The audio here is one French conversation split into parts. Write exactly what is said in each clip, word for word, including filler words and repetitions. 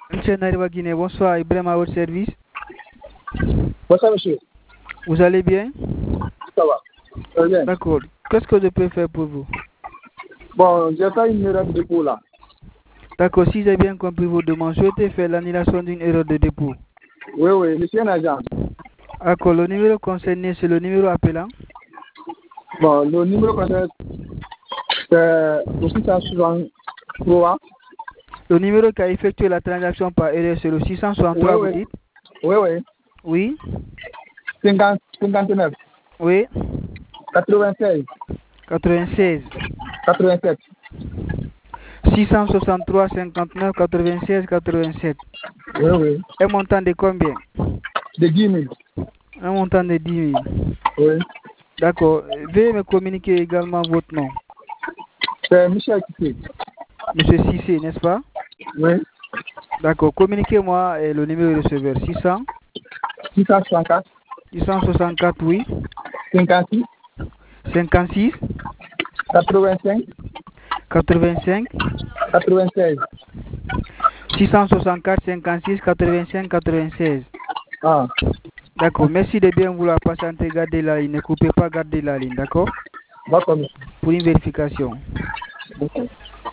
Monsieur Nariwa Guinée, bonsoir, Ibrahim à votre service. Bonsoir monsieur. Vous allez bien? Ça va. Très bien. D'accord. Qu'est-ce que je peux faire pour vous? Bon, j'ai fait une erreur de dépôt là. D'accord, si j'ai bien compris vos demandes, souhaitez faire l'annulation d'une erreur de dépôt. Oui, oui, je suis un agent. D'accord, le numéro concerné, c'est le numéro appelant. Bon, le numéro concerné, c'est le six cent soixante-trois. Le numéro qui a effectué la transaction par erreur, c'est le six cent soixante-trois, oui, vous oui. dites? Oui, oui. Oui. cinquante, cinquante-neuf. Oui. quatre-vingt-seize. quatre-vingt-seize. quatre-vingt-sept. six cent soixante-trois, cinquante-neuf, quatre-vingt-seize, quatre-vingt-sept. Oui, oui. Un montant de combien? De dix mille. Un montant de dix mille. Oui. D'accord. Veuillez me communiquer également votre nom. C'est Michel Kissé. Monsieur Cissé, n'est-ce pas? Oui. D'accord. Communiquez-moi le numéro de receveur. six cents. six cent soixante-quatre. six cent soixante-quatre, oui. cinquante-six. cinquante-six. quatre-vingt-cinq. quatre-vingt-cinq. quatre-vingt-seize. six cent soixante-quatre, cinquante-six, quatre-vingt-cinq, quatre-vingt-seize. Ah. D'accord. Merci de bien vouloir patienter. Gardez la ligne. Ne coupez pas, gardez la ligne. D'accord? D'accord, monsieur. Pour une vérification. Okay.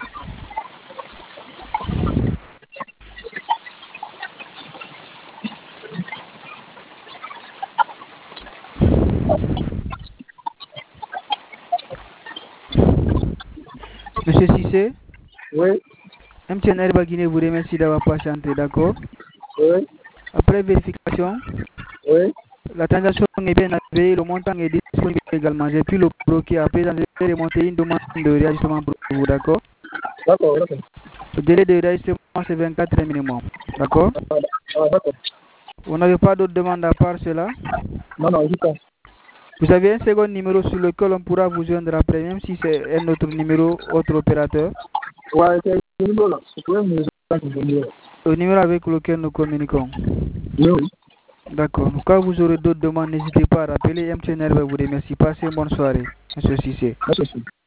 Monsieur Cissé? Oui. M T N Airba Guinée vous remercie d'avoir patienté, d'accord? Oui. Après vérification, Oui. la transaction est bien avérée, le montant est disponible également. J'ai pu le bloquer. Après, j'ai remonté une demande de réajustement pour vous, d'accord? D'accord, d'accord. Le délai de réajustement, c'est vingt-quatre heures minimum, d'accord? Ah, d'accord. Vous n'avez pas d'autres demandes à part cela? Non, non, je pense. Vous avez un second numéro sur lequel on pourra vous joindre après, même si c'est un autre numéro, autre opérateur? Ouais, c'est le numéro là. Vous pouvez me donner le numéro avec lequel nous communiquons. Oui, oui. D'accord. Quand vous aurez d'autres demandes, n'hésitez pas à rappeler. M T N R va vous remercier. Passez une bonne soirée, M. Cissé. Merci.